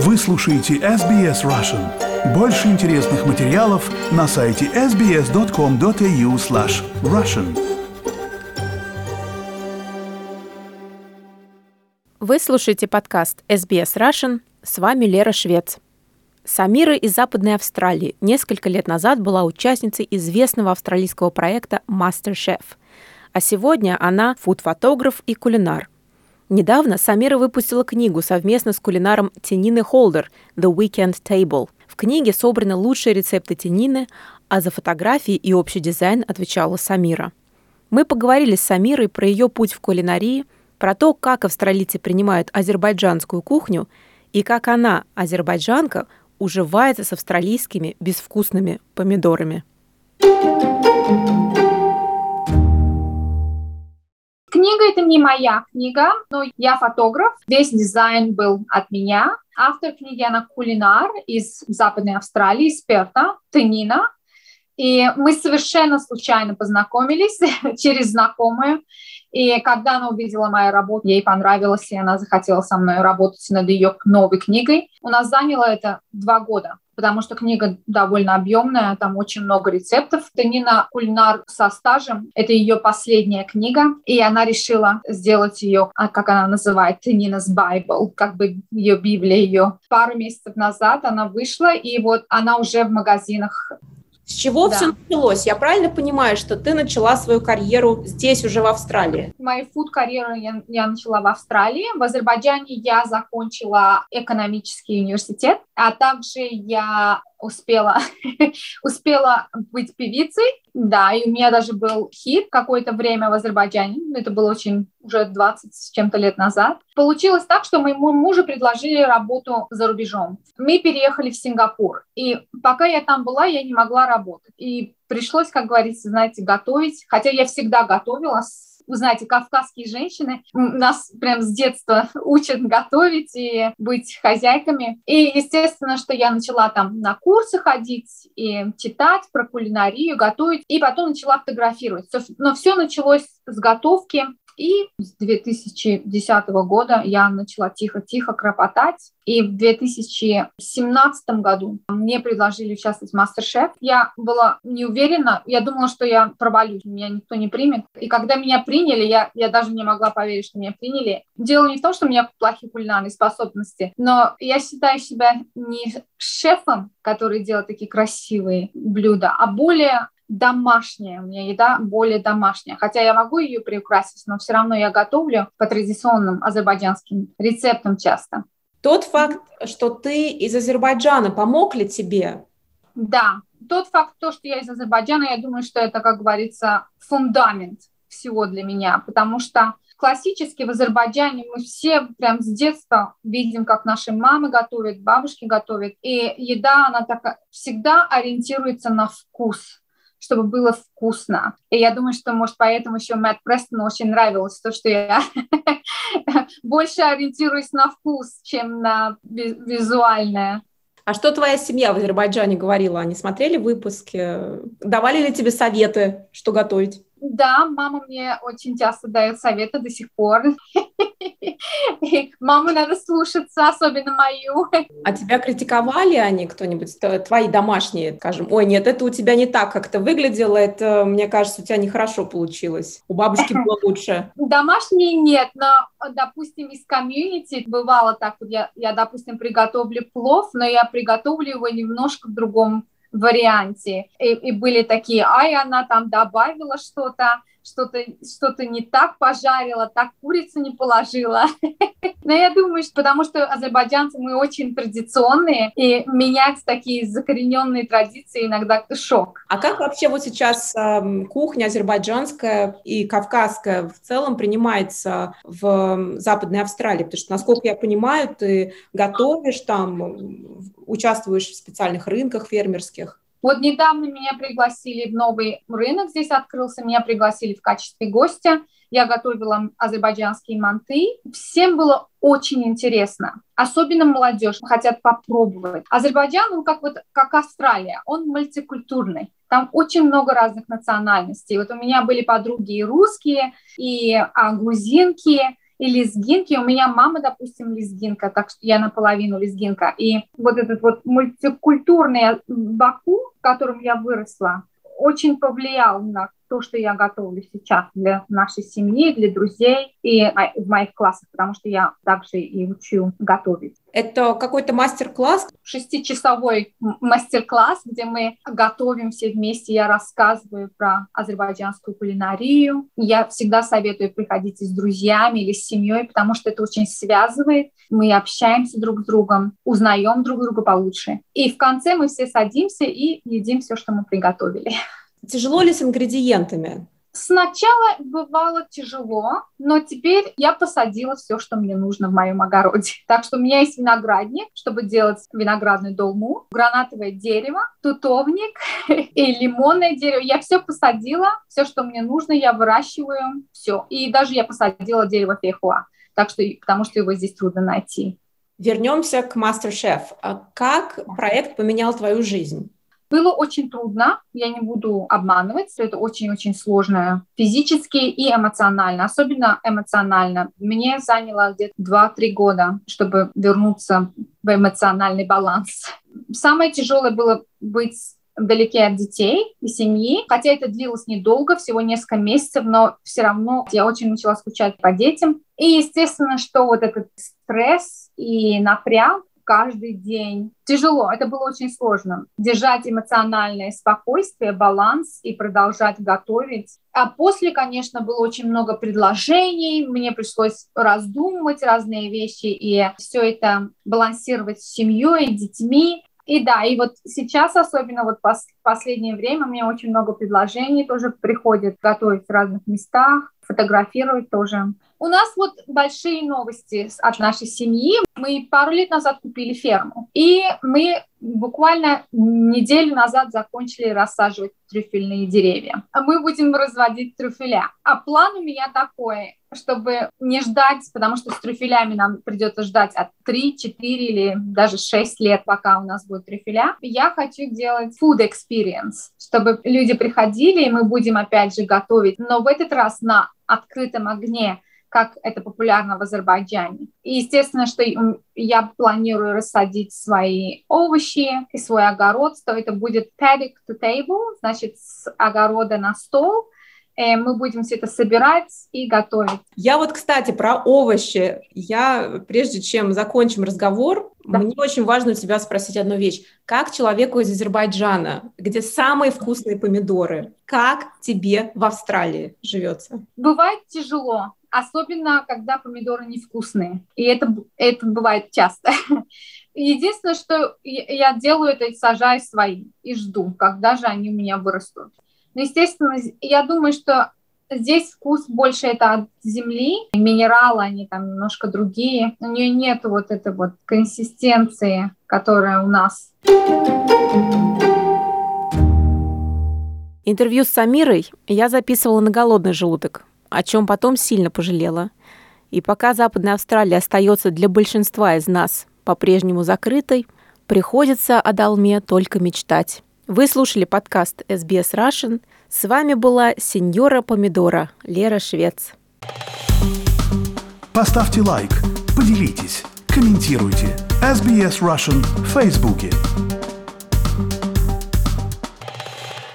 Вы слушаете SBS Russian. Больше интересных материалов на сайте sbs.com.au/russian. Вы слушаете подкаст SBS Russian. С вами Лера Швец. Самира из Западной Австралии несколько лет назад была участницей известного австралийского проекта MasterChef. А сегодня она фуд-фотограф и кулинар. Недавно Самира выпустила книгу совместно с кулинаром Тенины Холдер «The Weekend Table». В книге собраны лучшие рецепты тенины, а за фотографии и общий дизайн отвечала Самира. Мы поговорили с Самирой про ее путь в кулинарии, про то, как австралийцы принимают азербайджанскую кухню и как она, азербайджанка, уживается с австралийскими безвкусными помидорами. Книга — это не моя книга, но я фотограф. Весь дизайн был от меня. Автор книги, она кулинар из Западной Австралии, из Перта, Тенина. И мы совершенно случайно познакомились через знакомую. И когда она увидела мою работу, ей понравилось, и она захотела со мной работать над ее новой книгой. У нас заняло это 2 года, потому что книга довольно объемная, там очень много рецептов. Тенина кулинар со стажем, это ее последняя книга, и она решила сделать ее, как она называет, Тенina's Bible, как бы ее Библия ее. Пару месяцев назад она вышла, и вот она уже в магазинах. С чего все началось? Я правильно понимаю, что ты начала свою карьеру здесь, уже в Австралии? Мою фуд-карьеру я начала в Австралии. В Азербайджане я закончила экономический университет, а также я успела быть певицей. Да, и у меня даже был хит какое-то время в Азербайджане. Это было уже 20 с чем-то лет назад. Получилось так, что моему мужу предложили работу за рубежом. Мы переехали в Сингапур. И пока я там была, я не могла работать. И пришлось, как говорится, знаете, готовить. Хотя я всегда готовила. Вы знаете, кавказские женщины нас прям с детства учат готовить и быть хозяйками. И, естественно, что я начала там на курсы ходить и читать про кулинарию, готовить, и потом начала фотографировать. Но все началось с готовки. И с 2010 года я начала тихо-тихо кропотать. И в 2017 году мне предложили участвовать в MasterChef. Я была не уверена, я думала, что я провалюсь, меня никто не примет. И когда меня приняли, я даже не могла поверить, что меня приняли. Дело не в том, что у меня плохие кулинарные способности, но я считаю себя не шефом, который делает такие красивые блюда, а более домашняя. У меня еда более домашняя. Хотя я могу ее приукрасить, но все равно я готовлю по традиционным азербайджанским рецептам часто. Тот факт, что ты из Азербайджана, помог ли тебе? Да. Тот факт, что я из Азербайджана, я думаю, что это, как говорится, фундамент всего для меня. Потому что классически в Азербайджане мы все прям с детства видим, как наши мамы готовят, бабушки готовят. И еда, она так всегда ориентируется на вкус, чтобы было вкусно. И я думаю, что, может, поэтому еще Мэтт Престону очень нравилось то, что я больше ориентируюсь на вкус, чем на визуальное. А что твоя семья в Азербайджане говорила? Они смотрели выпуски? Давали ли тебе советы, что готовить? Да, мама мне очень часто дает советы до сих пор. Маму надо слушаться, особенно мою. А тебя критиковали они кто-нибудь, твои домашние, скажем, ой, нет, это у тебя не так как-то выглядело, это, мне кажется, у тебя нехорошо получилось, у бабушки было лучше. Домашние нет, но, допустим, из комьюнити бывало так, вот я, допустим, приготовлю плов, но я приготовлю его немножко в другом варианте. И были такие, она там добавила что-то не так пожарила, так курицу не положила. Но я думаю, что потому что азербайджанцы, мы очень традиционные, и менять такие закорененные традиции иногда шок. А как вообще вот сейчас кухня азербайджанская и кавказская в целом принимается в Западной Австралии? Потому что, насколько я понимаю, ты готовишь там, участвуешь в специальных рынках фермерских. Вот недавно меня пригласили в новый рынок, здесь открылся, меня пригласили в качестве гостя. Я готовила азербайджанские манты. Всем было очень интересно. Особенно молодежь хотят попробовать. Азербайджан, он как Австралия, он мультикультурный. Там очень много разных национальностей. Вот у меня были подруги и русские, и грузинки, и лезгинки. У меня мама, допустим, лезгинка, так что я наполовину лезгинка. И вот этот вот мультикультурный Баку, в котором я выросла, очень повлиял на то, что я готовлю сейчас для нашей семьи, для друзей и в моих классах, потому что я также и учу готовить. Это какой-то мастер-класс? 6-часовой мастер-класс, где мы готовим все вместе. Я рассказываю про азербайджанскую кулинарию. Я всегда советую приходить с друзьями или с семьей, потому что это очень связывает. Мы общаемся друг с другом, узнаем друг друга получше. И в конце мы все садимся и едим все, что мы приготовили. Тяжело ли с ингредиентами? Сначала бывало тяжело, но теперь я посадила все, что мне нужно в моем огороде. Так что у меня есть виноградник, чтобы делать виноградную долму, гранатовое дерево, тутовник и лимонное дерево. Я все посадила, все, что мне нужно, я выращиваю, все. И даже я посадила дерево фейхоа, потому что его здесь трудно найти. Вернемся к MasterChef. Как проект поменял твою жизнь? Было очень трудно, я не буду обманывать, это очень-очень сложно физически и эмоционально, особенно эмоционально. Мне заняло где-то 2-3 года, чтобы вернуться в эмоциональный баланс. Самое тяжелое было быть вдалеке от детей и семьи, хотя это длилось недолго, всего несколько месяцев, но все равно я очень начала скучать по детям. И естественно, что вот этот стресс и напряг каждый день. Тяжело, это было очень сложно. Держать эмоциональное спокойствие, баланс и продолжать готовить. А после, конечно, было очень много предложений, мне пришлось раздумывать разные вещи и все это балансировать с семьей, детьми. И да, и вот сейчас, особенно вот в последнее время, мне очень много предложений тоже приходит готовить в разных местах, фотографировать тоже. У нас вот большие новости от нашей семьи. Мы пару лет назад купили ферму, и мы буквально неделю назад закончили рассаживать трюфельные деревья. Мы будем разводить трюфеля. А план у меня такой, чтобы не ждать, потому что с трюфелями нам придется ждать от 3, 4 или даже 6 лет, пока у нас будут трюфеля. Я хочу делать food experience, чтобы люди приходили, и мы будем опять же готовить, но в этот раз на открытом огне, как это популярно в Азербайджане. И естественно, что я планирую рассадить свои овощи и свой огород, что это будет paddock to table, значит, с огорода на стол. Мы будем все это собирать и готовить. Я вот, кстати, про овощи. Прежде чем закончим разговор, мне очень важно у тебя спросить одну вещь. Как человеку из Азербайджана, где самые вкусные помидоры, как тебе в Австралии живется? Бывает тяжело, особенно когда помидоры невкусные. И это бывает часто. Единственное, что я делаю, это сажаю свои и жду, когда же они у меня вырастут. Но, естественно, я думаю, что здесь вкус больше это от земли, минералы, они там немножко другие. У нее нет вот этой вот консистенции, которая у нас. Интервью с Самирой я записывала на голодный желудок, о чем потом сильно пожалела. И пока Западная Австралия остается для большинства из нас по-прежнему закрытой, приходится о долме только мечтать. Вы слушали подкаст SBS Russian. С вами была сеньора Помидора Лера Швец. Поставьте лайк, поделитесь, комментируйте. SBS Russian в Фейсбуке.